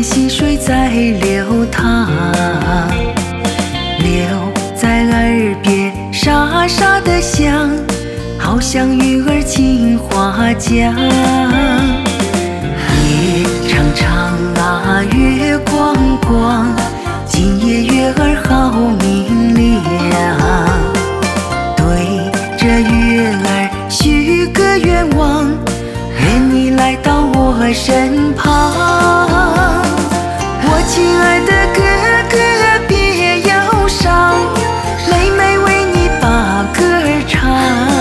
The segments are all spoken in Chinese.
溪水在流淌，流在耳边沙沙的响，好像鱼儿进花江。夜长长啊，月光光，今夜月儿好明亮。对着月儿许个愿望，愿你来到我身旁。我亲爱的哥哥别忧伤，妹妹为你把歌儿唱。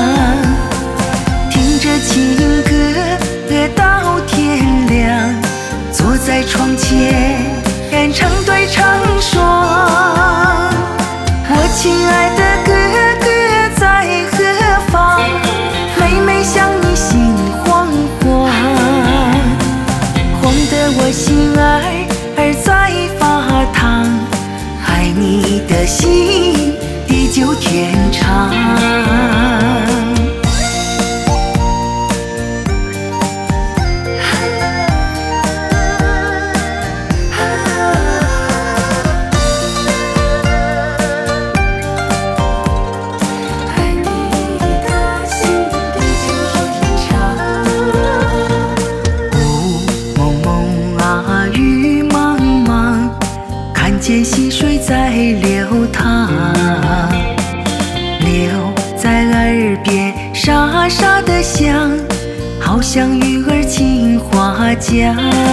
听着情歌到天亮，坐在窗前成对成双。我亲爱的哥哥在何方？妹妹想你心慌慌，慌得我心儿在发烫，爱你的心地久天长。见溪水在流淌，流在耳边沙沙的响，好像鱼儿进花江。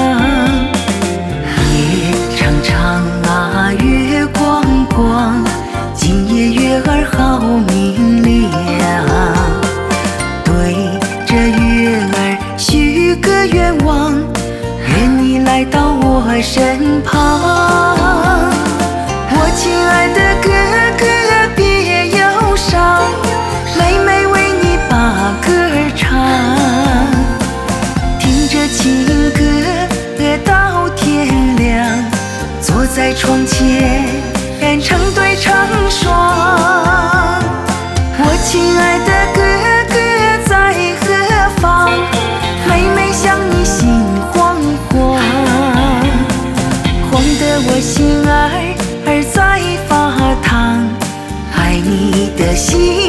夜长长啊，月光光，今夜月儿好明亮。对着月儿许个愿望，愿你来到我身旁。我亲爱的哥哥别忧伤，妹妹为你把歌儿唱。听着情歌到天亮，坐在窗前成对成双。我亲爱的哥哥在何方？妹妹想你心慌慌，慌得我心儿在发烫，爱你的心